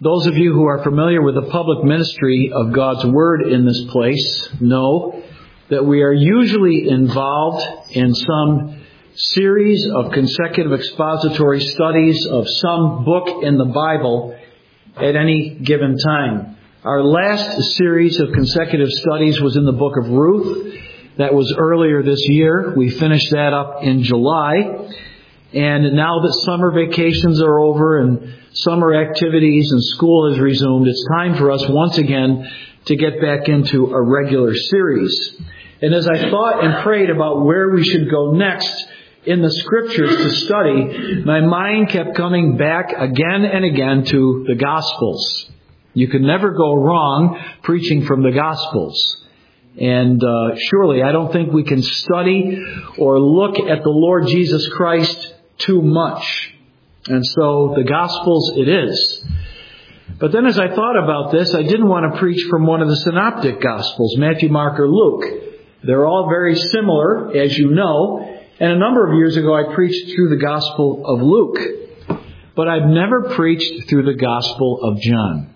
Those of you who are familiar with the public ministry of God's Word in this place know that we are usually involved in some series of consecutive expository studies of some book in the Bible at any given time. Our last series of consecutive studies was in the book of Ruth. That was earlier this year. We finished that up in July. And now that summer vacations are over and summer activities and school has resumed, it's time for us once again to get back into a regular series. And as I thought and prayed about where we should go next in the Scriptures to study, my mind kept coming back again and again to the Gospels. You can never go wrong preaching from the Gospels. And surely I don't think we can study or look at the Lord Jesus Christ too much. And so the Gospels it is. But then as I thought about this, I didn't want to preach from one of the synoptic Gospels, Matthew, Mark, or Luke. They're all very similar, as you know. And a number of years ago I preached through the Gospel of Luke. But I've never preached through the Gospel of John.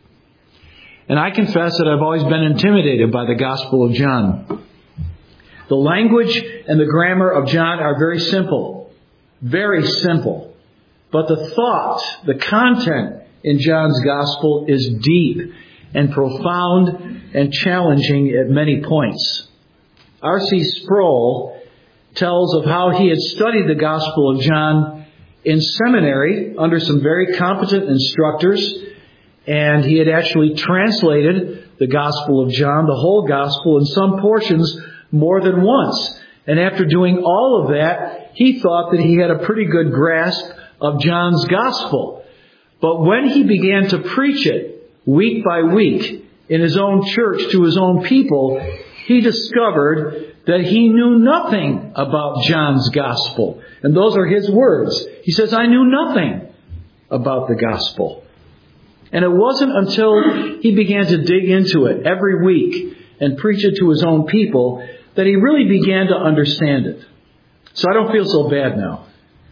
And I confess that I've always been intimidated by the Gospel of John. The language and the grammar of John are very simple. Very simple. But the thought, the content in John's Gospel is deep and profound and challenging at many points. R.C. Sproul tells of how he had studied the Gospel of John in seminary under some very competent instructors. And he had actually translated the Gospel of John, the whole Gospel, in some portions more than once. And after doing all of that, he thought that he had a pretty good grasp of John's Gospel. But when he began to preach it week by week in his own church to his own people, he discovered that he knew nothing about John's Gospel. And those are his words. He says, I knew nothing about the Gospel. And it wasn't until he began to dig into it every week and preach it to his own people that he really began to understand it. So I don't feel so bad now.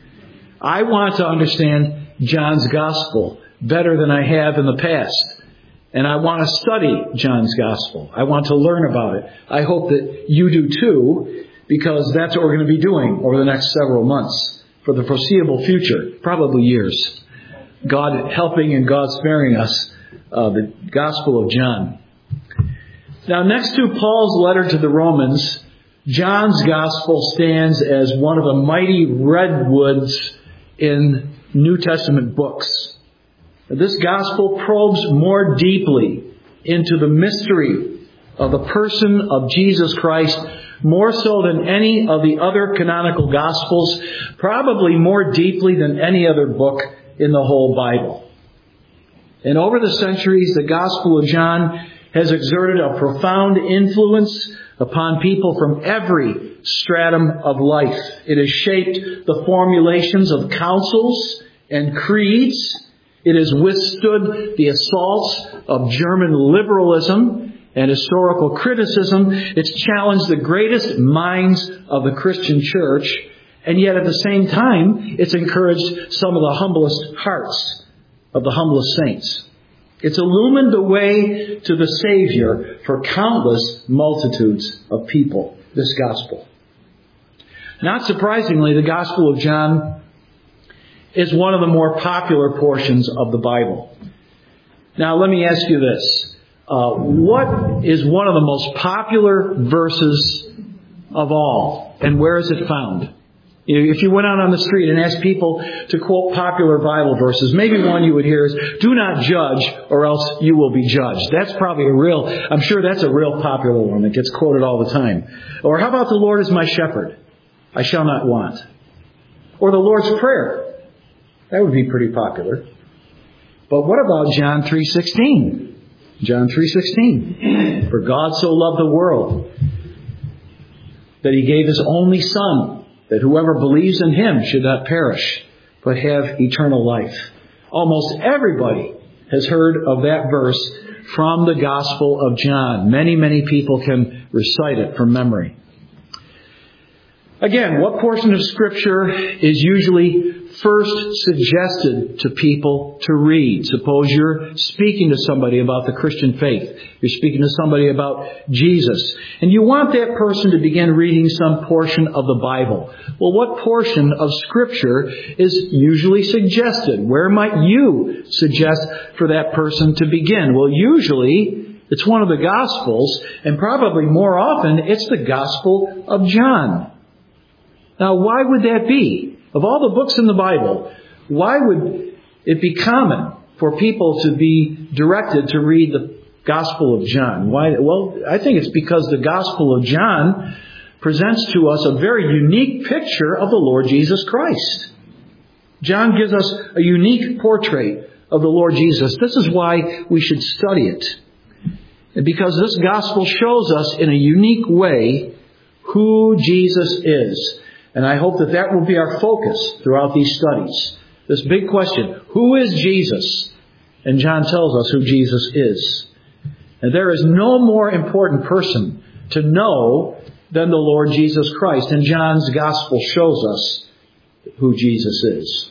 I want to understand John's Gospel better than I have in the past. And I want to study John's Gospel. I want to learn about it. I hope that you do too, because that's what we're going to be doing over the next several months for the foreseeable future, probably years. God helping and God sparing us the Gospel of John. Now, next to Paul's letter to the Romans, John's Gospel stands as one of the mighty redwoods in New Testament books. This Gospel probes more deeply into the mystery of the person of Jesus Christ, more so than any of the other canonical Gospels, probably more deeply than any other book in the whole Bible. And over the centuries, the Gospel of John has exerted a profound influence upon people from every stratum of life. It has shaped the formulations of councils and creeds. It has withstood the assaults of German liberalism and historical criticism. It's challenged the greatest minds of the Christian church. And yet at the same time, it's encouraged some of the humblest hearts of the humblest saints. It's illumined the way to the Savior for countless multitudes of people, this Gospel. Not surprisingly, the Gospel of John is one of the more popular portions of the Bible. Now, let me ask you this. What is one of the most popular verses of all, and where is it found? If you went out on the street and asked people to quote popular Bible verses, maybe one you would hear is, do not judge or else you will be judged. That's probably I'm sure that's a real popular one that gets quoted all the time. Or how about the Lord is my shepherd? I shall not want. Or the Lord's Prayer. That would be pretty popular. But what about John 3:16? John 3:16. For God so loved the world that He gave His only Son, that whoever believes in Him should not perish, but have eternal life. Almost everybody has heard of that verse from the Gospel of John. Many, many people can recite it from memory. Again, what portion of Scripture is usually first suggested to people to read? Suppose you're speaking to somebody about the Christian faith. You're speaking to somebody about Jesus. And you want that person to begin reading some portion of the Bible. Well, what portion of Scripture is usually suggested? Where might you suggest for that person to begin? Well, usually it's one of the Gospels, and probably more often it's the Gospel of John. Now, why would that be? Of all the books in the Bible, why would it be common for people to be directed to read the Gospel of John? Why? Well, I think it's because the Gospel of John presents to us a very unique picture of the Lord Jesus Christ. John gives us a unique portrait of the Lord Jesus. This is why we should study it. And because this Gospel shows us in a unique way who Jesus is. And I hope that that will be our focus throughout these studies. This big question, who is Jesus? And John tells us who Jesus is. And there is no more important person to know than the Lord Jesus Christ. And John's Gospel shows us who Jesus is.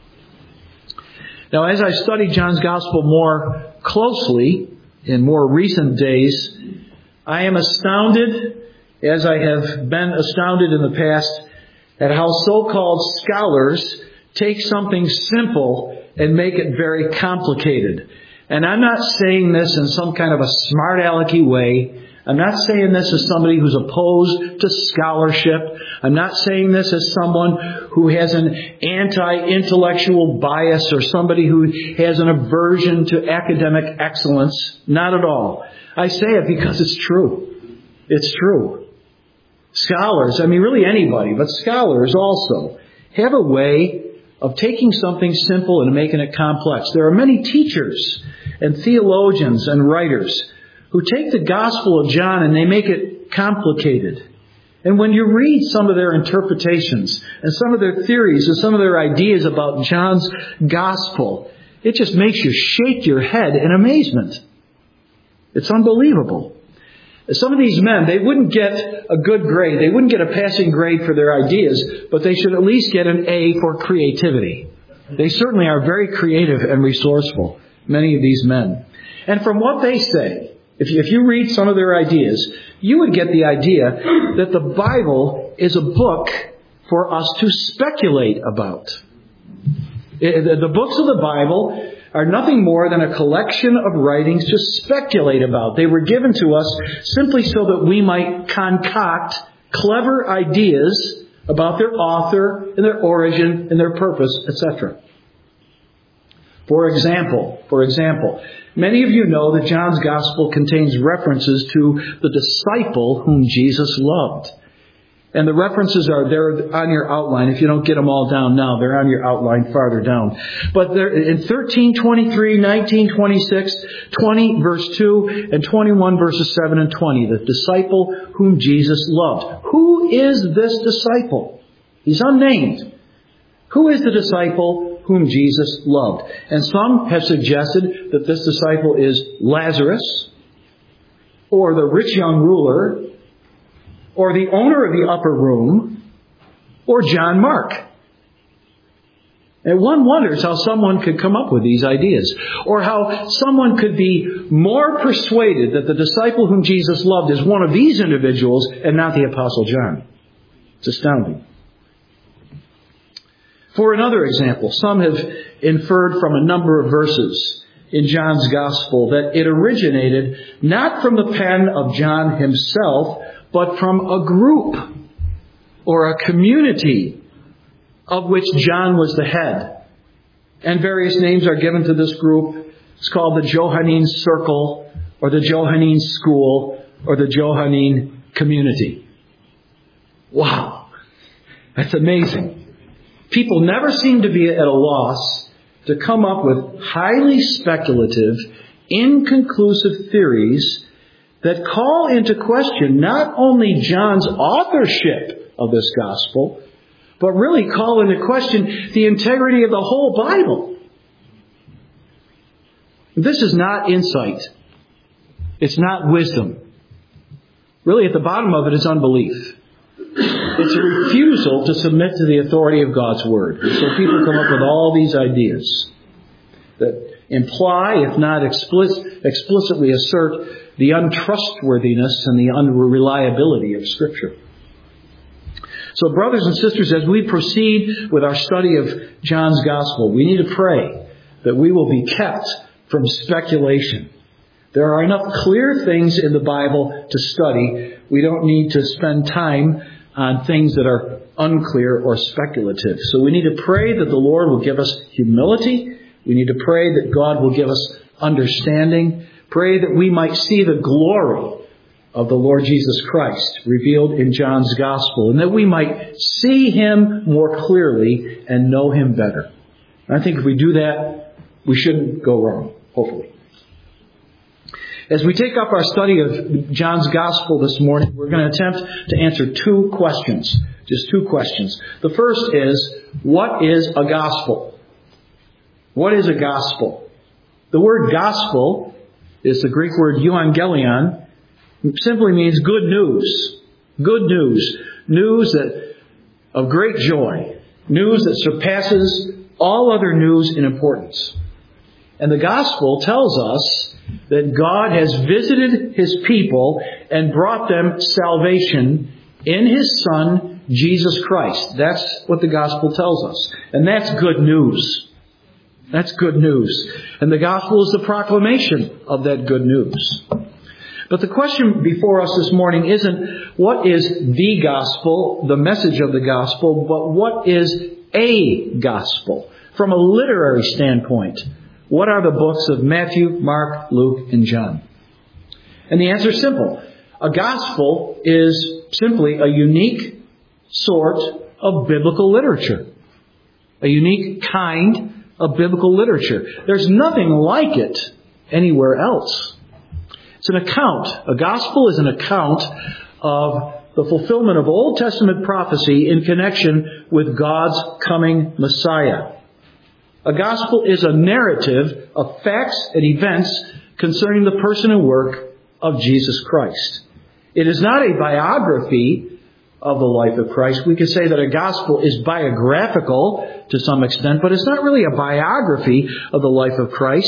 Now, as I study John's Gospel more closely in more recent days, I am astounded, as I have been astounded in the past, at how so-called scholars take something simple and make it very complicated. And I'm not saying this in some kind of a smart alecky way. I'm not saying this as somebody who's opposed to scholarship. I'm not saying this as someone who has an anti-intellectual bias or somebody who has an aversion to academic excellence. Not at all. I say it because it's true. It's true. Scholars, really anybody, but scholars also, have a way of taking something simple and making it complex. There are many teachers and theologians and writers who take the Gospel of John and they make it complicated. And when you read some of their interpretations and some of their theories and some of their ideas about John's Gospel, it just makes you shake your head in amazement. It's unbelievable. Some of these men, they wouldn't get a good grade. They wouldn't get a passing grade for their ideas, but they should at least get an A for creativity. They certainly are very creative and resourceful, many of these men. And from what they say, if you read some of their ideas, you would get the idea that the Bible is a book for us to speculate about. The books of the Bible are nothing more than a collection of writings to speculate about. They were given to us simply so that we might concoct clever ideas about their author and their origin and their purpose, etc. For example, many of you know that John's Gospel contains references to the disciple whom Jesus loved. And the references are there on your outline. If you don't get them all down now, they're on your outline farther down. But they're in 13:23, 19:26, 20 verse 2, and 21 verses 7 and 20. The disciple whom Jesus loved. Who is this disciple? He's unnamed. Who is the disciple whom Jesus loved? And some have suggested that this disciple is Lazarus, or the rich young ruler, or the owner of the upper room, or John Mark. And one wonders how someone could come up with these ideas, or how someone could be more persuaded that the disciple whom Jesus loved is one of these individuals and not the Apostle John. It's astounding. For another example, some have inferred from a number of verses in John's Gospel that it originated not from the pen of John himself, but from a group or a community of which John was the head. And various names are given to this group. It's called the Johannine Circle, or the Johannine School, or the Johannine Community. Wow. That's amazing. People never seem to be at a loss to come up with highly speculative, inconclusive theories that call into question not only John's authorship of this gospel, but really call into question the integrity of the whole Bible. This is not insight. It's not wisdom. Really, at the bottom of it is unbelief. It's a refusal to submit to the authority of God's Word. So people come up with all these ideas that imply, if not explicitly assert, the untrustworthiness and the unreliability of Scripture. So brothers and sisters, as we proceed with our study of John's Gospel, we need to pray that we will be kept from speculation. There are enough clear things in the Bible to study. We don't need to spend time on things that are unclear or speculative. So we need to pray that the Lord will give us humility. We need to pray that God will give us understanding. Pray that we might see the glory of the Lord Jesus Christ revealed in John's Gospel, and that we might see Him more clearly and know Him better. And I think if we do that, we shouldn't go wrong, hopefully. As we take up our study of John's Gospel this morning, we're going to attempt to answer two questions. Just two questions. The first is, what is a gospel? What is a gospel? The word gospel is the Greek word euangelion. It simply means good news. Good news. News that of great joy. News that surpasses all other news in importance. And the gospel tells us that God has visited His people and brought them salvation in His Son, Jesus Christ. That's what the gospel tells us. And that's good news. That's good news. And the gospel is the proclamation of that good news. But the question before us this morning isn't what is the gospel, the message of the gospel, but what is a gospel? From a literary standpoint, what are the books of Matthew, Mark, Luke, and John? And the answer is simple. A gospel is simply a unique sort of biblical literature. A unique kind of biblical literature. There's nothing like it anywhere else. It's an account. A gospel is an account of the fulfillment of Old Testament prophecy in connection with God's coming Messiah. A gospel is a narrative of facts and events concerning the person and work of Jesus Christ. It is not a biography of the life of Christ. We could say that a gospel is biographical to some extent, but it's not really a biography of the life of Christ.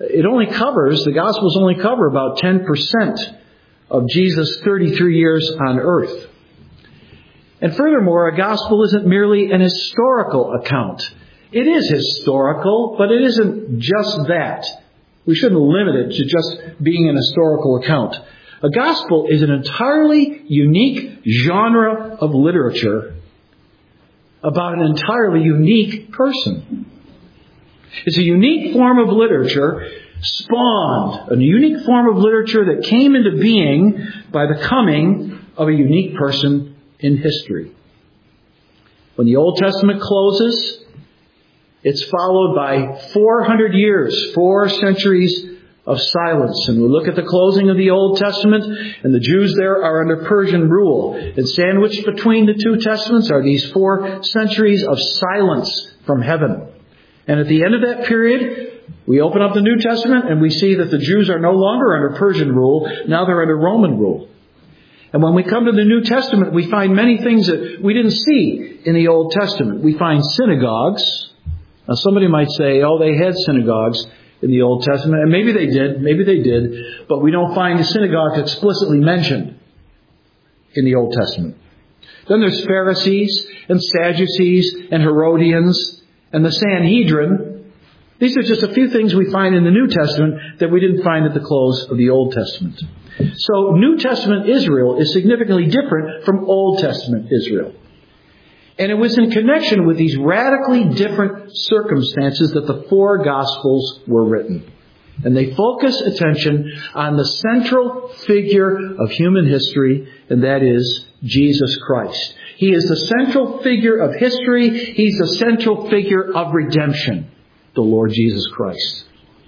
The Gospels only cover about 10% of Jesus' 33 years on earth. And furthermore, a gospel isn't merely an historical account. It is historical, but it isn't just that. We shouldn't limit it to just being an historical account. A gospel is an entirely unique genre of literature about an entirely unique person. It's a unique form of literature spawned, a unique form of literature that came into being by the coming of a unique person in history. When the Old Testament closes, it's followed by 400 years, 4 centuries of silence. And we look at the closing of the Old Testament, and the Jews there are under Persian rule. And sandwiched between the two Testaments are these 4 centuries of silence from heaven. And at the end of that period, we open up the New Testament and we see that the Jews are no longer under Persian rule. Now they're under Roman rule. And when we come to the New Testament, we find many things that we didn't see in the Old Testament. We find synagogues. Now somebody might say, oh, they had synagogues in the Old Testament. And maybe they did. But we don't find the synagogues explicitly mentioned in the Old Testament. Then there's Pharisees and Sadducees and Herodians and the Sanhedrin. These are just a few things we find in the New Testament that we didn't find at the close of the Old Testament. So New Testament Israel is significantly different from Old Testament Israel. And it was in connection with these radically different circumstances that the 4 Gospels were written. And they focus attention on the central figure of human history, and that is Jesus Christ. He is the central figure of history. He's the central figure of redemption, the Lord Jesus Christ.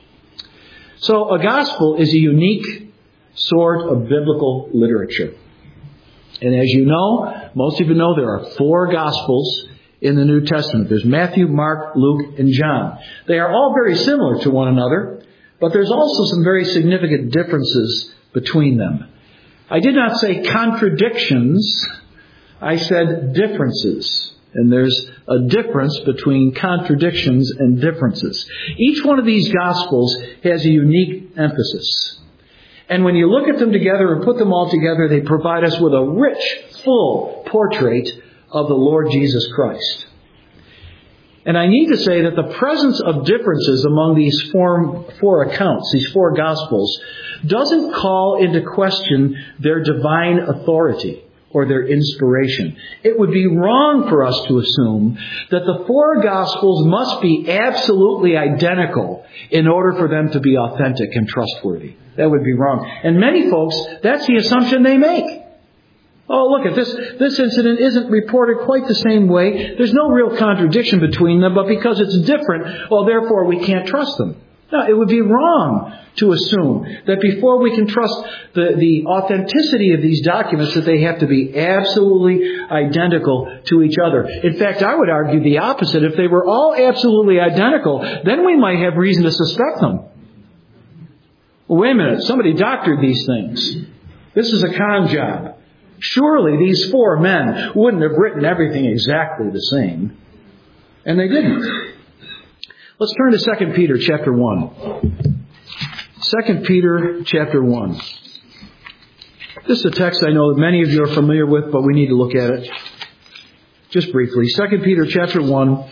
So a gospel is a unique sort of biblical literature. And as you know, most of you know, there are 4 Gospels in the New Testament. There's Matthew, Mark, Luke, and John. They are all very similar to one another, but there's also some very significant differences between them. I did not say contradictions. I said differences. And there's a difference between contradictions and differences. Each one of these Gospels has a unique emphasis. And when you look at them together and put them all together, they provide us with a rich, full portrait of the Lord Jesus Christ. And I need to say that the presence of differences among these four accounts, these four Gospels, doesn't call into question their divine authority or their inspiration. It would be wrong for us to assume that the four Gospels must be absolutely identical in order for them to be authentic and trustworthy. That would be wrong. And many folks, that's the assumption they make. Oh, look at this. This incident isn't reported quite the same way. There's no real contradiction between them, but because it's different, well, therefore we can't trust them. No, it would be wrong to assume that before we can trust the authenticity of these documents, that they have to be absolutely identical to each other. In fact, I would argue the opposite. If they were all absolutely identical, then we might have reason to suspect them. Well, wait a minute. Somebody doctored these things. This is a con job. Surely these four men wouldn't have written everything exactly the same. And they didn't. Let's turn to 2 Peter chapter 1. 2 Peter chapter 1. This is a text I know that many of you are familiar with, but we need to look at it just briefly. 2 Peter chapter 1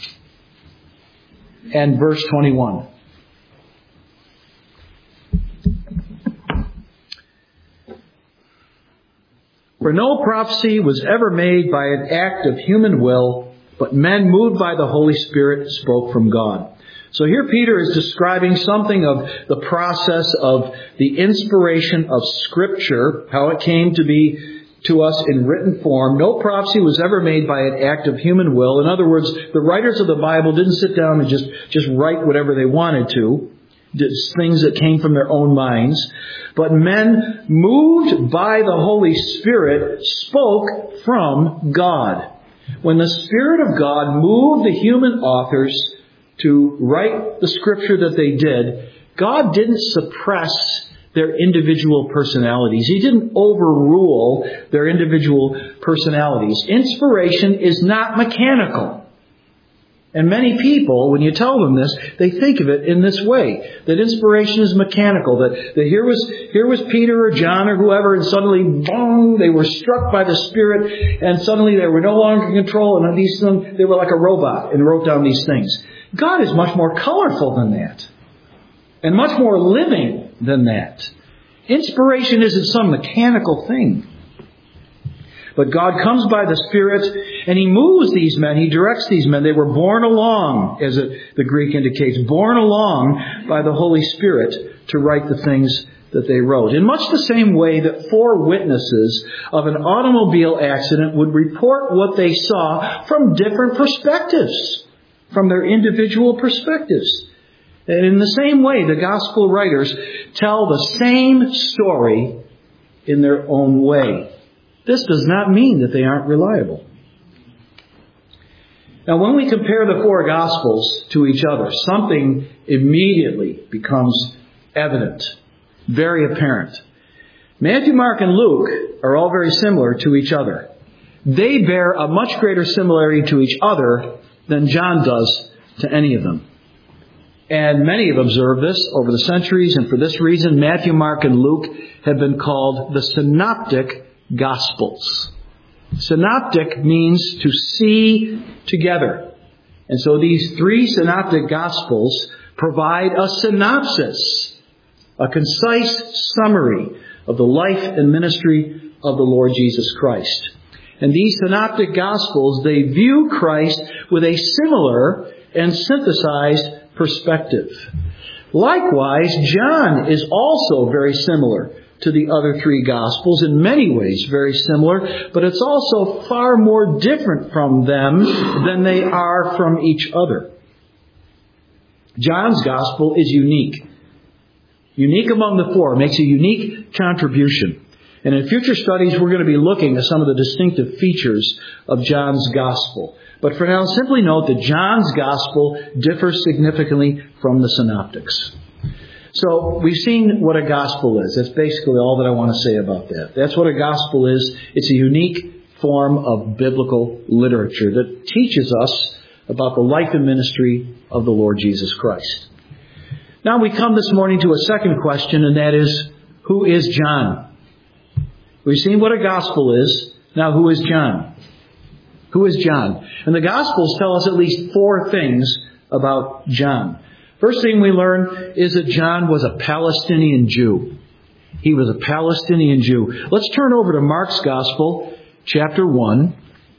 and verse 21. For no prophecy was ever made by an act of human will, but men moved by the Holy Spirit spoke from God. So here Peter is describing something of the process of the inspiration of Scripture, how it came to be to us in written form. No prophecy was ever made by an act of human will. In other words, the writers of the Bible didn't sit down and just write whatever they wanted to. Things that came from their own minds. But men, moved by the Holy Spirit, spoke from God. When the Spirit of God moved the human authors to write the Scripture that they did, God didn't suppress their individual personalities. He didn't overrule their individual personalities. Inspiration is not mechanical. And many people, when you tell them this, they think of it in this way, that inspiration is mechanical, that here was Peter or John or whoever, and suddenly, boom, they were struck by the Spirit, and suddenly they were no longer in control, and these things, they were like a robot, and wrote down these things. God is much more colorful than that, and much more living than that. Inspiration isn't some mechanical thing. But God comes by the Spirit, and He moves these men. He directs these men. They were borne along, as the Greek indicates, borne along by the Holy Spirit to write the things that they wrote. In much the same way that four witnesses of an automobile accident would report what they saw from different perspectives, from their individual perspectives. And in the same way, the Gospel writers tell the same story in their own way. This does not mean that they aren't reliable. Now, when we compare the four Gospels to each other, something immediately becomes evident, very apparent. Matthew, Mark, and Luke are all very similar to each other. They bear a much greater similarity to each other than John does to any of them. And many have observed this over the centuries, and for this reason, Matthew, Mark, and Luke have been called the Synoptic Gospels. Synoptic means to see together. And so these three Synoptic Gospels provide a synopsis, a concise summary of the life and ministry of the Lord Jesus Christ. And these Synoptic Gospels, they view Christ with a similar and synthesized perspective. Likewise, John is also very similar to the other three Gospels, in many ways very similar, but it's also far more different from them than they are from each other. John's Gospel is unique. Unique among the four, makes a unique contribution. And in future studies, we're going to be looking at some of the distinctive features of John's Gospel. But for now, simply note that John's Gospel differs significantly from the Synoptics. So we've seen what a gospel is. That's basically all that I want to say about that. That's what a gospel is. It's a unique form of biblical literature that teaches us about the life and ministry of the Lord Jesus Christ. Now we come this morning to a second question, and that is, who is John? We've seen what a gospel is. Now, who is John? Who is John? And the Gospels tell us at least 4 things about John. First thing we learn is that John was a Palestinian Jew. He was a Palestinian Jew. Let's turn over to Mark's Gospel, chapter 1.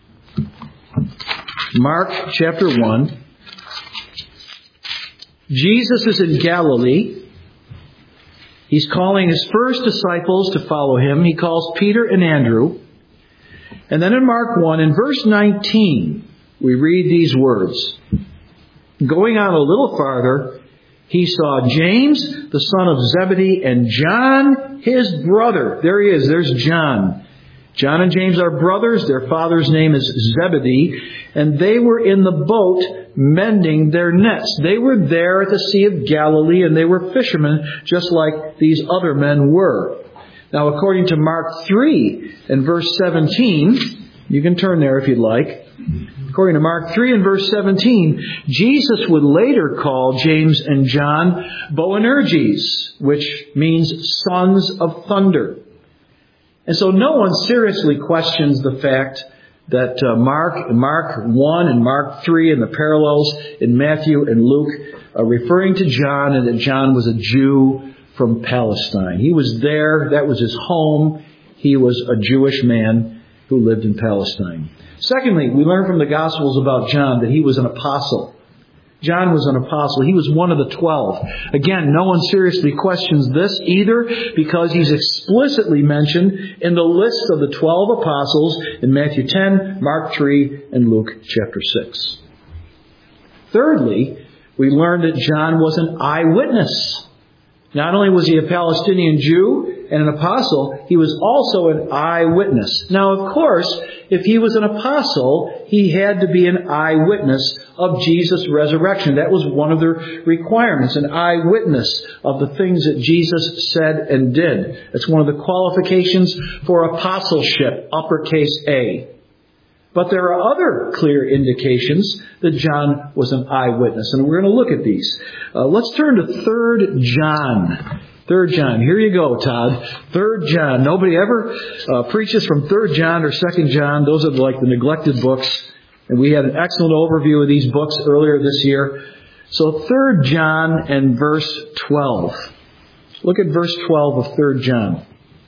Mark, chapter 1. Jesus is in Galilee. He's calling his first disciples to follow him. He calls Peter and Andrew. And then in Mark 1, in verse 19, we read these words. Going on a little farther, he saw James, the son of Zebedee, and John, his brother. There he is. There's John. John and James are brothers. Their father's name is Zebedee. And they were in the boat mending their nets. They were there at the Sea of Galilee, and they were fishermen just like these other men were. Now, according to Mark 3 and verse 17, you can turn there if you'd like. According to Mark 3 and verse 17, Jesus would later call James and John Boanerges, which means sons of thunder. And so no one seriously questions the fact that Mark 1 and Mark 3 and the parallels in Matthew and Luke are referring to John, and that John was a Jew from Palestine. He was there. That was his home. He was a Jewish man who lived in Palestine. Secondly, we learn from the Gospels about John that he was an apostle. John was an apostle. He was one of the 12. Again, no one seriously questions this either, because he's explicitly mentioned in the list of the 12 apostles in Matthew 10, Mark 3, and Luke chapter 6. Thirdly, we learn that John was an eyewitness. Not only was he a Palestinian Jew and an apostle, he was also an eyewitness. Now, of course, if he was an apostle, he had to be an eyewitness of Jesus' resurrection. That was one of the requirements, an eyewitness of the things that Jesus said and did. That's one of the qualifications for apostleship, uppercase A. But there are other clear indications that John was an eyewitness, and we're going to look at these. Let's turn to 3 John. 3 John. Here you go, Todd. 3 John. Nobody ever preaches from 3 John or 2 John. Those are like the neglected books. And we had an excellent overview of these books earlier this year. So 3 John and verse 12. Look at verse 12 of 3 John.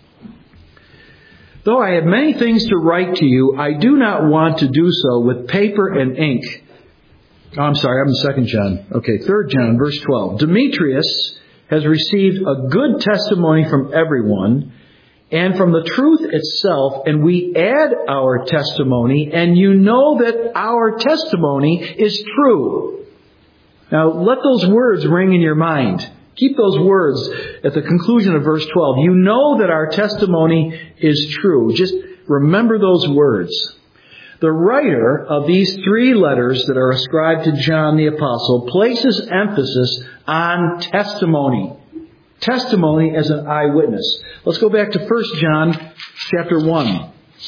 Though I have many things to write to you, I do not want to do so with paper and ink. Oh, I'm sorry, I'm in 2 John. Okay, 3 John, verse 12. Demetrius has received a good testimony from everyone and from the truth itself, and we add our testimony, and you know that our testimony is true. Now, let those words ring in your mind. Keep those words at the conclusion of verse 12. You know that our testimony is true. Just remember those words. The writer of these 3 letters that are ascribed to John the Apostle places emphasis on testimony. Testimony as an eyewitness. Let's go back to 1 John chapter 1.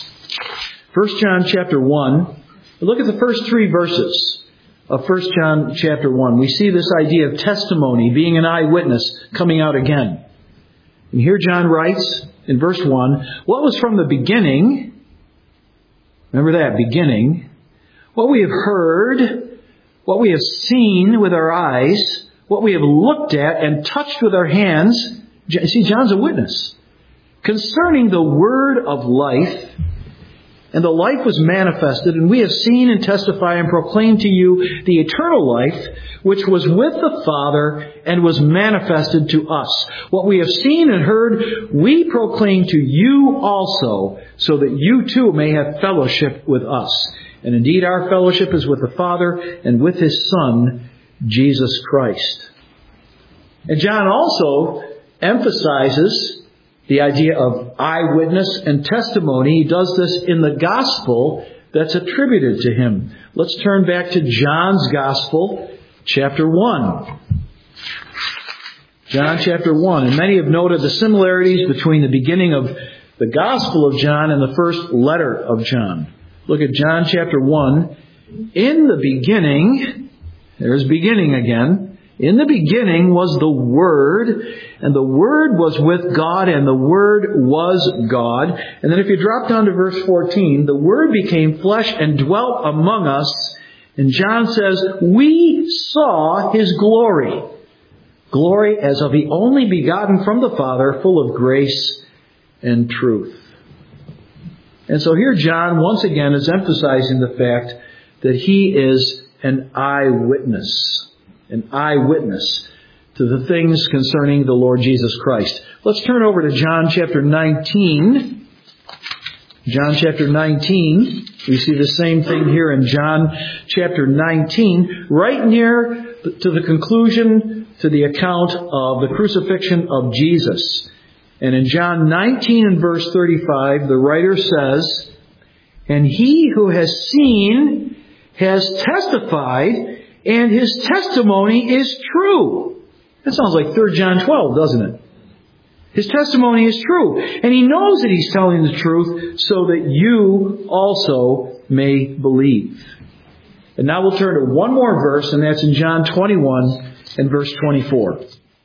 1 John chapter 1. Look at the first 3 verses of 1 John chapter 1. We see this idea of testimony, being an eyewitness, coming out again. And here John writes in verse 1, what was from the beginning, remember that, beginning, what we have heard, what we have seen with our eyes, what we have looked at and touched with our hands. See, John's a witness. Concerning the word of life, and the life was manifested, and we have seen and testify and proclaim to you the eternal life, which was with the Father and was manifested to us. What we have seen and heard, we proclaim to you also, so that you too may have fellowship with us. And indeed, our fellowship is with the Father and with His Son, Jesus Christ. And John also emphasizes the idea of eyewitness and testimony. He does this in the gospel that's attributed to him. Let's turn back to John's gospel, chapter 1. John chapter 1. And many have noted the similarities between the beginning of the Gospel of John and the first letter of John. Look at John chapter 1. In the beginning, there's beginning again. In the beginning was the Word, and the Word was with God, and the Word was God. And then if you drop down to verse 14, the Word became flesh and dwelt among us. And John says, we saw His glory. Glory as of the only begotten from the Father, full of grace and truth. And so here John once again is emphasizing the fact that he is an eyewitness. An eyewitness to the things concerning the Lord Jesus Christ. Let's turn over to John chapter 19. John chapter 19. We see the same thing here in John chapter 19. Right near to the conclusion to the account of the crucifixion of Jesus. And in John 19 and verse 35, the writer says, and he who has seen has testified, and his testimony is true. That sounds like 3 John 12, doesn't it? His testimony is true. And he knows that he's telling the truth so that you also may believe. And now we'll turn to one more verse, and that's in John 21 and verse 24.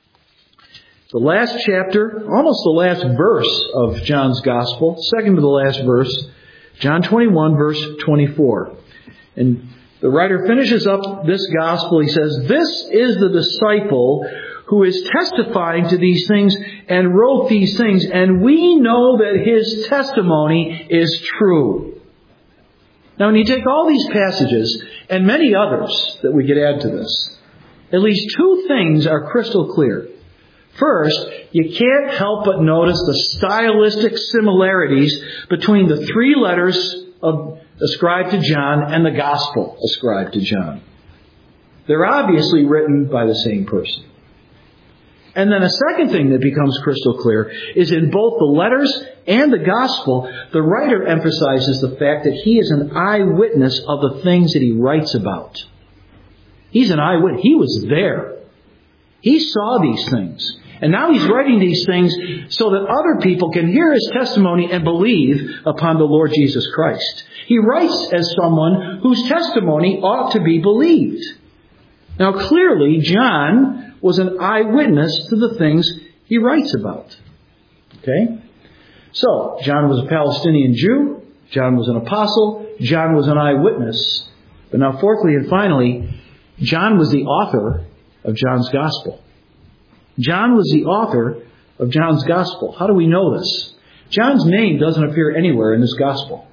The last chapter, almost the last verse of John's Gospel, second to the last verse, John 21, verse 24. And the writer finishes up this Gospel. He says, this is the disciple who is testifying to these things and wrote these things, and we know that his testimony is true. Now, when you take all these passages, and many others that we could add to this, at least two things are crystal clear. First, you can't help but notice the stylistic similarities between the three letters ascribed to John and the Gospel ascribed to John. They're obviously written by the same person. And then a second thing that becomes crystal clear is in both the letters and the Gospel, the writer emphasizes the fact that he is an eyewitness of the things that he writes about. He's an eyewitness. He was there. He saw these things. And now he's writing these things so that other people can hear his testimony and believe upon the Lord Jesus Christ. He writes as someone whose testimony ought to be believed. Now clearly, John was an eyewitness to the things he writes about. Okay? So, John was a Palestinian Jew. John was an apostle. John was an eyewitness. But now fourthly and finally, John was the author of John's Gospel. John was the author of John's Gospel. How do we know this? John's name doesn't appear anywhere in this Gospel.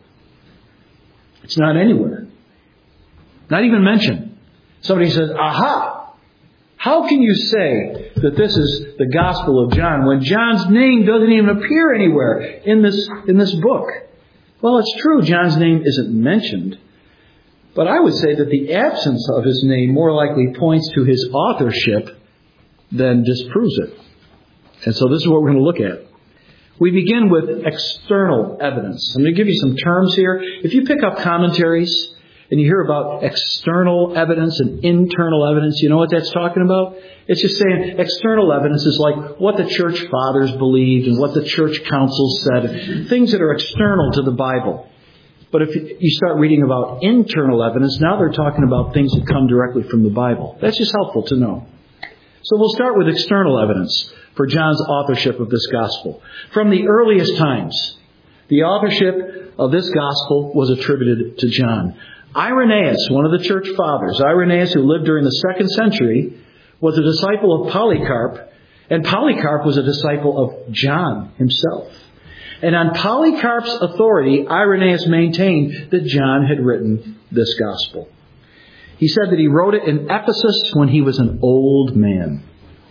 It's not anywhere. Not even mentioned. Somebody says, aha! How can you say that this is the Gospel of John when John's name doesn't even appear anywhere in this book? Well, it's true, John's name isn't mentioned. But I would say that the absence of his name more likely points to his authorship than disproves it. And so this is what we're going to look at. We begin with external evidence. I'm going to give you some terms here. If you pick up commentaries and you hear about external evidence and internal evidence, you know what that's talking about? It's just saying external evidence is like what the church fathers believed and what the church councils said, things that are external to the Bible. But if you start reading about internal evidence, now they're talking about things that come directly from the Bible. That's just helpful to know. So we'll start with external evidence for John's authorship of this gospel. From the earliest times, the authorship of this gospel was attributed to John. Irenaeus, one of the church fathers, Irenaeus, who lived during the 2nd century, was a disciple of Polycarp, and Polycarp was a disciple of John himself. And on Polycarp's authority, Irenaeus maintained that John had written this gospel. He said that he wrote it in Ephesus when he was an old man.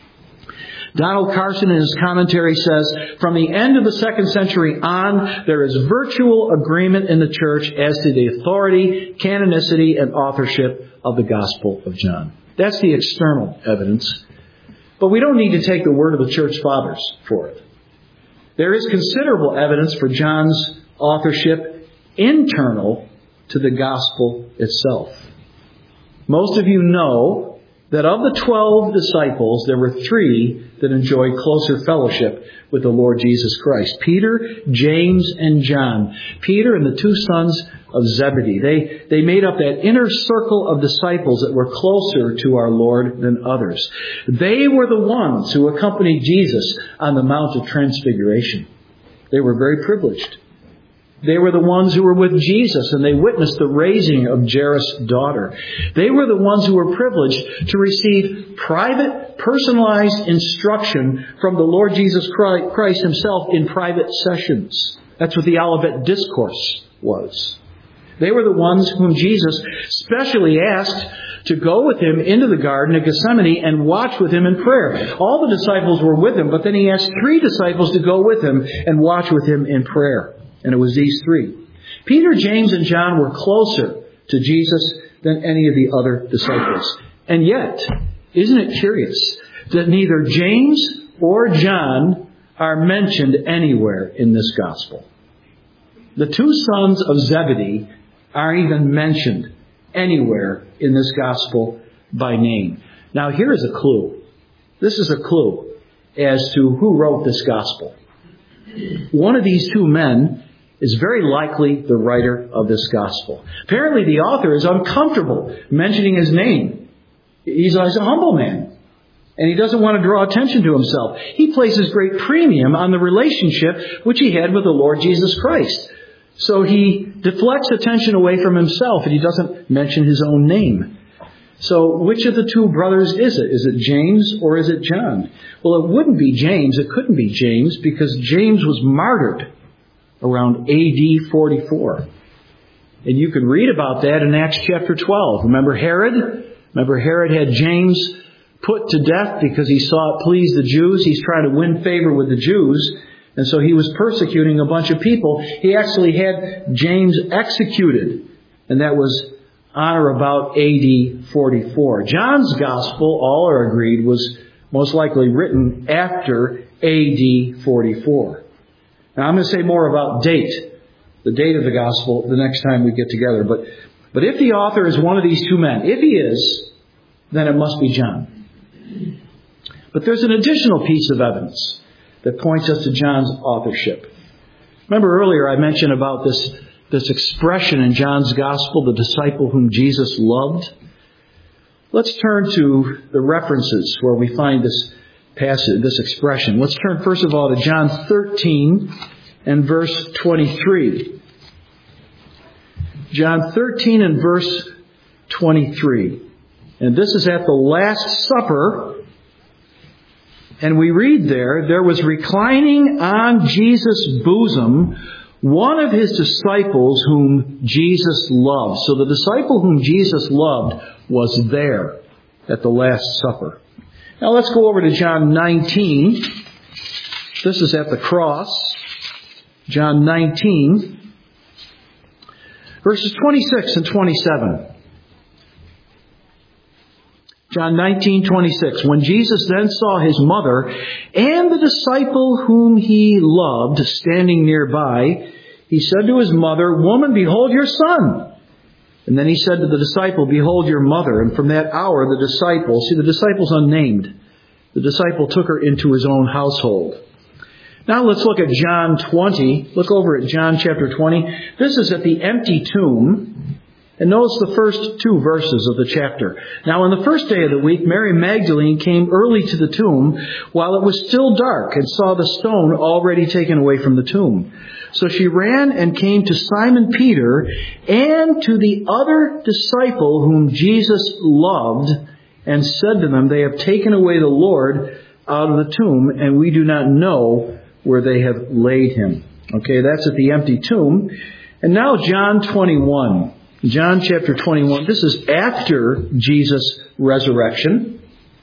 Donald Carson in his commentary says, from the end of the 2nd century on, there is virtual agreement in the church as to the authority, canonicity, and authorship of the Gospel of John. That's the external evidence. But we don't need to take the word of the church fathers for it. There is considerable evidence for John's authorship internal to the Gospel itself. Most of you know that of the 12 disciples, there were 3 that enjoyed closer fellowship with the Lord Jesus Christ. Peter, James, and John. Peter and the 2 sons of Zebedee. They made up that inner circle of disciples that were closer to our Lord than others. They were the ones who accompanied Jesus on the Mount of Transfiguration. They were very privileged. They were the ones who were with Jesus, and they witnessed the raising of Jairus' daughter. They were the ones who were privileged to receive private, personalized instruction from the Lord Jesus Christ himself in private sessions. That's what the Olivet Discourse was. They were the ones whom Jesus specially asked to go with him into the Garden of Gethsemane and watch with him in prayer. All the disciples were with him, but then he asked 3 disciples to go with him and watch with him in prayer. And it was these 3. Peter, James, and John were closer to Jesus than any of the other disciples. And yet, isn't it curious that neither James or John are mentioned anywhere in this gospel? The 2 sons of Zebedee aren't even mentioned anywhere in this gospel by name. Now, here is a clue. This is a clue as to who wrote this gospel. One of these 2 men is very likely the writer of this gospel. Apparently, the author is uncomfortable mentioning his name. He's a humble man, and he doesn't want to draw attention to himself. He places great premium on the relationship which he had with the Lord Jesus Christ. So he deflects attention away from himself, and he doesn't mention his own name. So which of the 2 brothers is it? Is it James or is it John? Well, it wouldn't be James. It couldn't be James because James was martyred around AD 44. And you can read about that in Acts chapter 12. Remember Herod? Remember Herod had James put to death because he saw it please the Jews. He's trying to win favor with the Jews. And so he was persecuting a bunch of people. He actually had James executed. And that was on or about AD 44. John's gospel, all are agreed, was most likely written after AD 44. Now, I'm going to say more about the date of the gospel, the next time we get together. But if the author is one of these 2 men, if he is, then it must be John. But there's an additional piece of evidence that points us to John's authorship. Remember earlier I mentioned about this expression in John's gospel, the disciple whom Jesus loved? Let's turn to the references where we find this passage, this expression. Let's turn first of all to John 13 and verse 23. John 13 and verse 23. And this is at the Last Supper. And we read there was reclining on Jesus' bosom one of his disciples whom Jesus loved. So the disciple whom Jesus loved was there at the Last Supper. Now let's go over to John 19. This is at the cross. John 19, verses 26 and 27. John 19:26. When Jesus then saw his mother and the disciple whom he loved standing nearby, he said to his mother, "Woman, behold your son." And then he said to the disciple, "Behold your mother." And from that hour the disciple's unnamed. The disciple took her into his own household. Now let's look at John 20. Look over at John chapter 20. This is at the empty tomb. And notice the first 2 verses of the chapter. Now on the first day of the week, Mary Magdalene came early to the tomb while it was still dark and saw the stone already taken away from the tomb. So she ran and came to Simon Peter and to the other disciple whom Jesus loved and said to them, "They have taken away the Lord out of the tomb, and we do not know where they have laid him." Okay, that's at the empty tomb. And now John 21. John chapter 21. This is after Jesus' resurrection.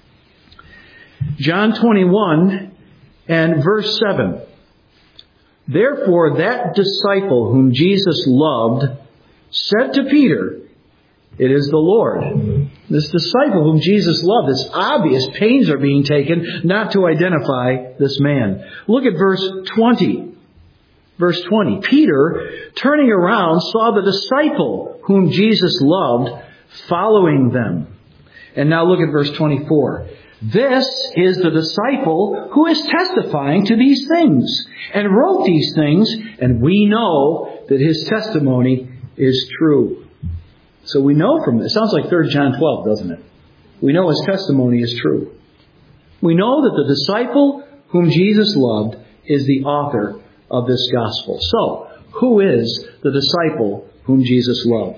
John 21 and verse 7. Therefore that disciple whom Jesus loved said to Peter, "It is the Lord." This disciple whom Jesus loved, it's obvious pains are being taken not to identify this man. Look at verse 20. Verse 20. Peter, turning around, saw the disciple whom Jesus loved following them. And now look at verse 24. This is the disciple who is testifying to these things and wrote these things, and we know that his testimony is true. So we know from this. Sounds like 3 John 12, doesn't it? We know his testimony is true. We know that the disciple whom Jesus loved is the author of this gospel. So, who is the disciple whom Jesus loved?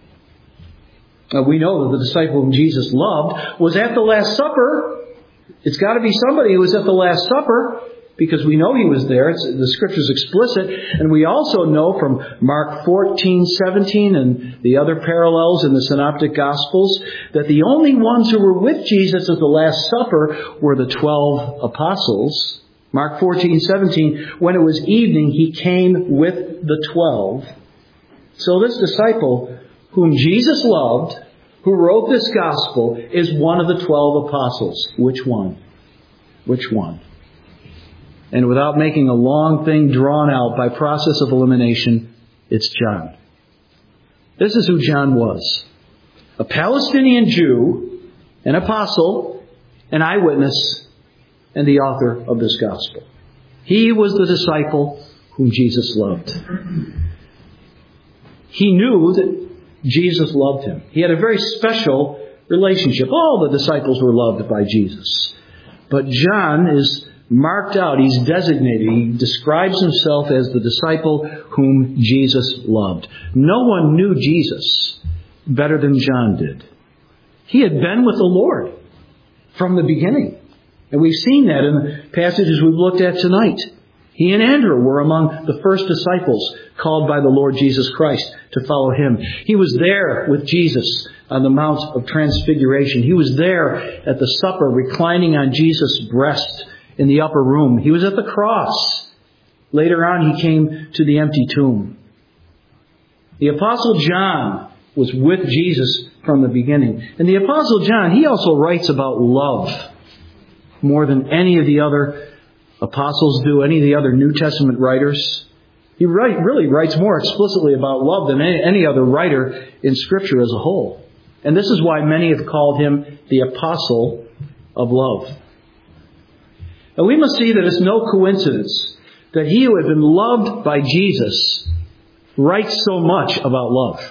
We know that the disciple whom Jesus loved was at the Last Supper. It's got to be somebody who was at the Last Supper, because we know he was there. The Scripture's explicit. And we also know from Mark 14:17 and the other parallels in the Synoptic Gospels that the only ones who were with Jesus at the Last Supper were the 12 apostles. Mark 14:17, when it was evening, he came with the 12. So this disciple whom Jesus loved, who wrote this gospel, is one of the 12 apostles. Which one? Which one? And without making a long thing drawn out by process of elimination, it's John. This is who John was. A Palestinian Jew, an apostle, an eyewitness, and the author of this gospel. He was the disciple whom Jesus loved. He knew that Jesus loved him. He had a very special relationship. All the disciples were loved by Jesus. But John is marked out. He's designated. He describes himself as the disciple whom Jesus loved. No one knew Jesus better than John did. He had been with the Lord from the beginning. And we've seen that in the passages we've looked at tonight. He and Andrew were among the first disciples called by the Lord Jesus Christ to follow him. He was there with Jesus on the Mount of Transfiguration. He was there at the supper, reclining on Jesus' breast in the upper room. He was at the cross. Later on, he came to the empty tomb. The Apostle John was with Jesus from the beginning. And the Apostle John, he also writes about love more than any of the other apostles do, any of the other New Testament writers. He really writes more explicitly about love than any other writer in Scripture as a whole. And this is why many have called him the Apostle of Love. And we must see that it's no coincidence that he who had been loved by Jesus writes so much about love.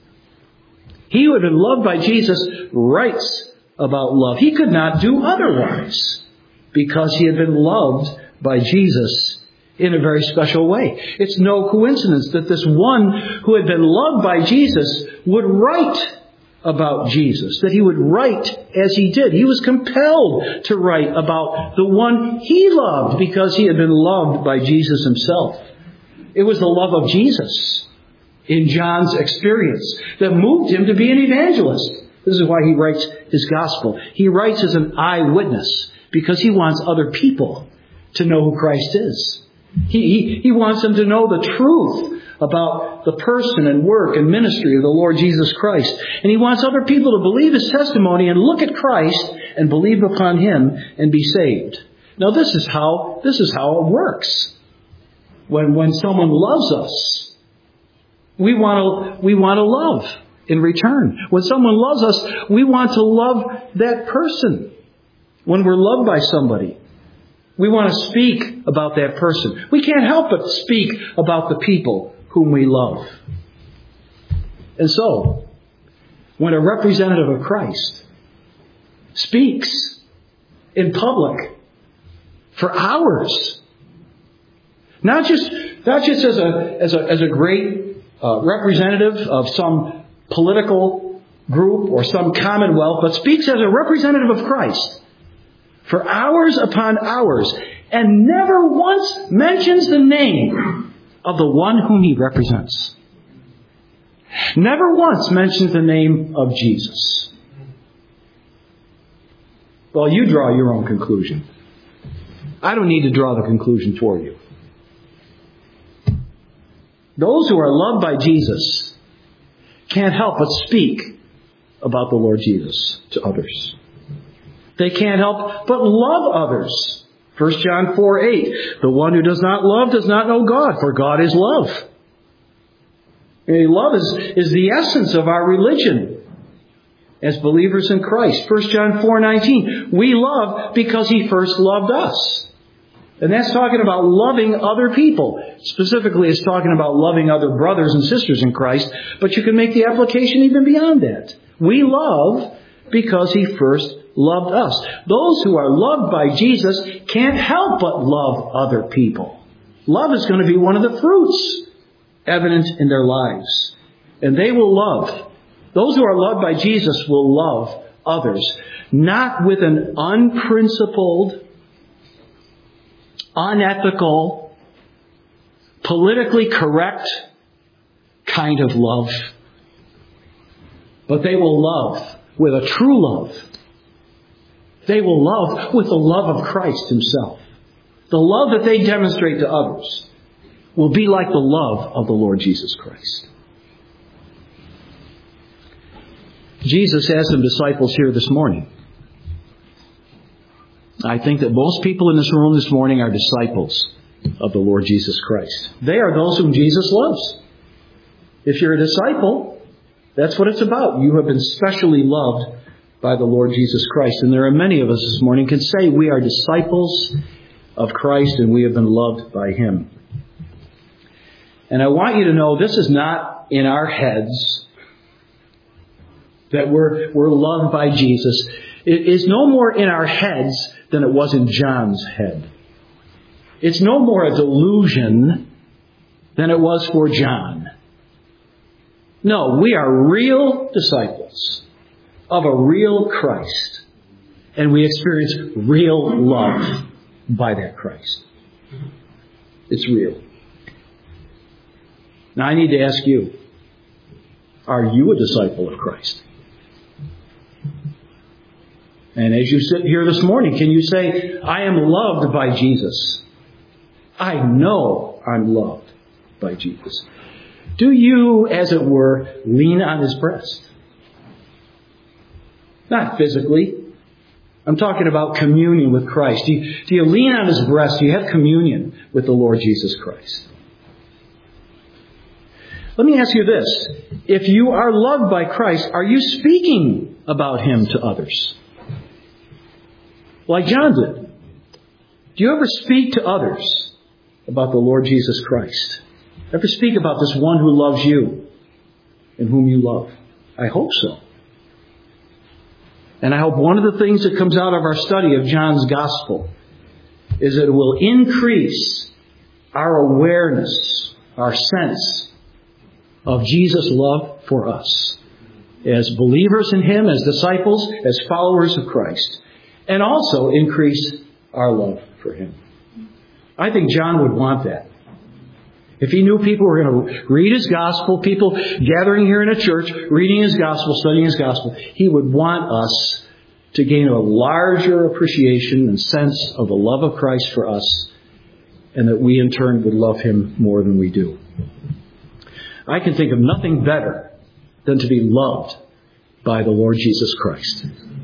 He who had been loved by Jesus writes about love. He could not do otherwise because he had been loved by Jesus in a very special way. It's no coincidence that this one who had been loved by Jesus would write about Jesus, that he would write as he did. He was compelled to write about the one he loved because he had been loved by Jesus himself. It was the love of Jesus in John's experience that moved him to be an evangelist. This is why he writes his gospel. He writes as an eyewitness because he wants other people to know who Christ is. He wants them to know the truth about the person and work and ministry of the Lord Jesus Christ. And he wants other people to believe his testimony and look at Christ and believe upon him and be saved. Now this is how it works. When someone loves us, we want to love in return. When someone loves us, we want to love that person. When we're loved by somebody, we want to speak about that person. We can't help but speak about the people whom we love. And so, when a representative of Christ speaks in public for hours, not just as a great representative of some political group or some commonwealth, but speaks as a representative of Christ for hours upon hours, and never once mentions the name of the one whom he represents. Never once mentions the name of Jesus. Well, you draw your own conclusion. I don't need to draw the conclusion for you. Those who are loved by Jesus can't help but speak about the Lord Jesus to others. They can't help but love others. 1 John 4:8. The one who does not love does not know God, for God is love. And love is the essence of our religion. as believers in Christ. 1 John 4:19. We love because He first loved us. And that's talking about loving other people. Specifically, it's talking about loving other brothers and sisters in Christ. But you can make the application even beyond that. We love because He first loved us. Those who are loved by Jesus can't help but love other people. Love is going to be one of the fruits evident in their lives. And they will love. Those who are loved by Jesus will love others. Not with an unprincipled, unethical, politically correct kind of love. But they will love with a true love. They will love with the love of Christ Himself. The love that they demonstrate to others will be like the love of the Lord Jesus Christ. Jesus has some disciples here this morning. I think that most people in this room this morning are disciples of the Lord Jesus Christ. They are those whom Jesus loves. If you're a disciple, that's what it's about. You have been specially loved by the Lord Jesus Christ. And there are many of us this morning who can say we are disciples of Christ and we have been loved by Him. And I want you to know this is not in our heads that we're loved by Jesus. It is no more in our heads than it was in John's head. It's no more a delusion than it was for John. No, we are real disciples of a real Christ. And we experience real love by that Christ. It's real. Now I need to ask you, are you a disciple of Christ? And as you sit here this morning, can you say, I am loved by Jesus? I know I'm loved by Jesus. Do you, as it were, lean on His breast? Not physically. I'm talking about communion with Christ. Do you lean on His breast? Do you have communion with the Lord Jesus Christ? Let me ask you this. If you are loved by Christ, are you speaking about Him to others? Like John did. Do you ever speak to others about the Lord Jesus Christ? Ever speak about this one who loves you and whom you love? I hope so. And I hope one of the things that comes out of our study of John's Gospel is that it will increase our awareness, our sense of Jesus' love for us as believers in Him, as disciples, as followers of Christ. And also increase our love for Him. I think John would want that. If he knew people were going to read his gospel, people gathering here in a church, reading his gospel, studying his gospel, he would want us to gain a larger appreciation and sense of the love of Christ for us, and that we in turn would love Him more than we do. I can think of nothing better than to be loved by the Lord Jesus Christ.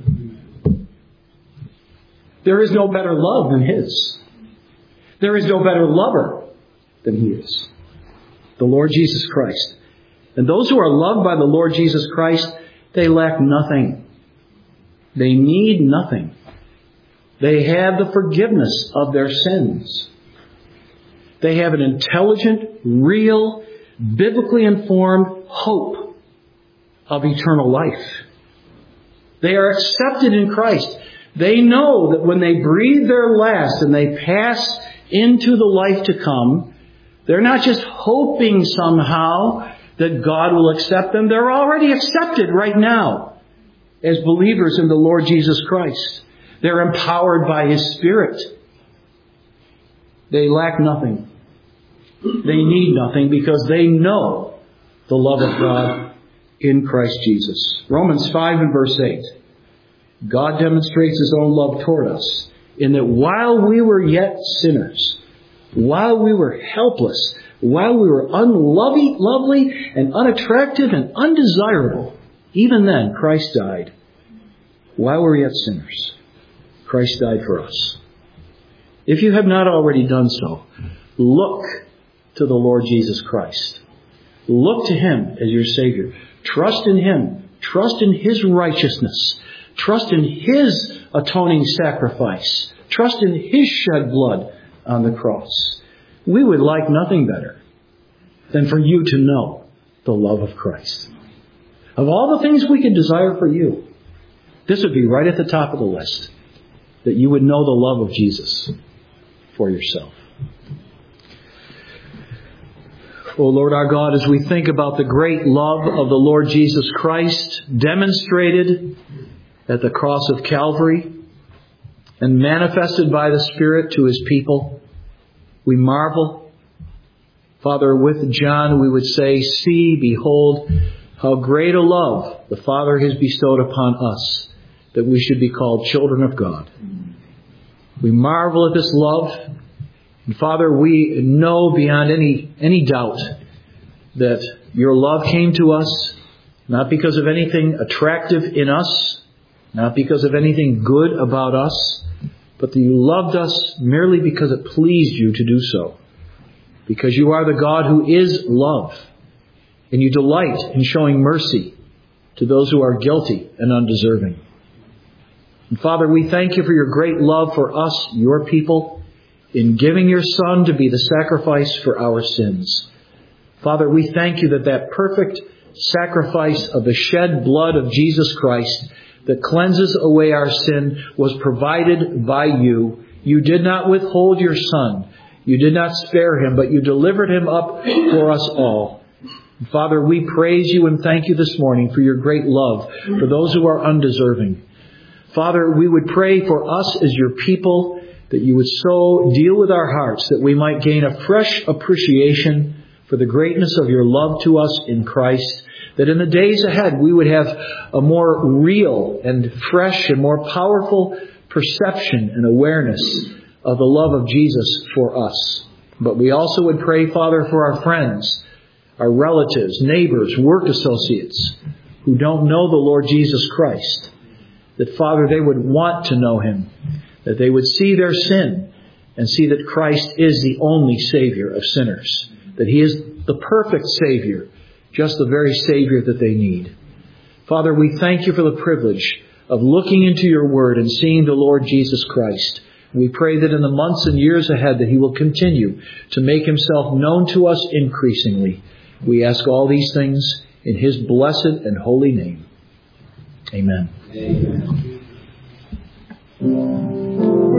There is no better love than His. There is no better lover than He is. The Lord Jesus Christ. And those who are loved by the Lord Jesus Christ, they lack nothing. They need nothing. They have the forgiveness of their sins. They have an intelligent, real, biblically informed hope of eternal life. They are accepted in Christ. They know that when they breathe their last and they pass into the life to come, they're not just hoping somehow that God will accept them. They're already accepted right now as believers in the Lord Jesus Christ. They're empowered by His Spirit. They lack nothing. They need nothing because they know the love of God in Christ Jesus. Romans 5 and verse 8. God demonstrates His own love toward us in that while we were yet sinners, while we were helpless, while we were unlovely and unattractive and undesirable, even then Christ died. While we were yet sinners, Christ died for us. If you have not already done so, look to the Lord Jesus Christ. Look to Him as your Savior. Trust in Him. Trust in His righteousness. Trust in His atoning sacrifice. Trust in His shed blood on the cross. We would like nothing better than for you to know the love of Christ. Of all the things we could desire for you, this would be right at the top of the list, that you would know the love of Jesus for yourself. Oh Lord our God, as we think about the great love of the Lord Jesus Christ demonstrated at the cross of Calvary and manifested by the Spirit to His people, we marvel. Father, with John we would say, see, behold, how great a love the Father has bestowed upon us, that we should be called children of God. We marvel at this love. And Father, we know beyond any doubt that your love came to us not because of anything attractive in us, not because of anything good about us, but that you loved us merely because it pleased you to do so. Because you are the God who is love, and you delight in showing mercy to those who are guilty and undeserving. And Father, we thank you for your great love for us, your people, in giving your Son to be the sacrifice for our sins. Father, we thank you that perfect sacrifice of the shed blood of Jesus Christ that cleanses away our sin was provided by you. You did not withhold your Son. You did not spare Him, but you delivered Him up for us all. Father, we praise you and thank you this morning for your great love for those who are undeserving. Father, we would pray for us as your people that you would so deal with our hearts that we might gain a fresh appreciation for the greatness of your love to us in Christ, that in the days ahead we would have a more real and fresh and more powerful perception and awareness of the love of Jesus for us. But we also would pray, Father, for our friends, our relatives, neighbors, work associates who don't know the Lord Jesus Christ, that, Father, they would want to know Him, that they would see their sin and see that Christ is the only Savior of sinners, that He is the perfect Savior, just the very Savior that they need. Father, we thank you for the privilege of looking into your Word and seeing the Lord Jesus Christ. We pray that in the months and years ahead that He will continue to make Himself known to us increasingly. We ask all these things in His blessed and holy name. Amen. Amen.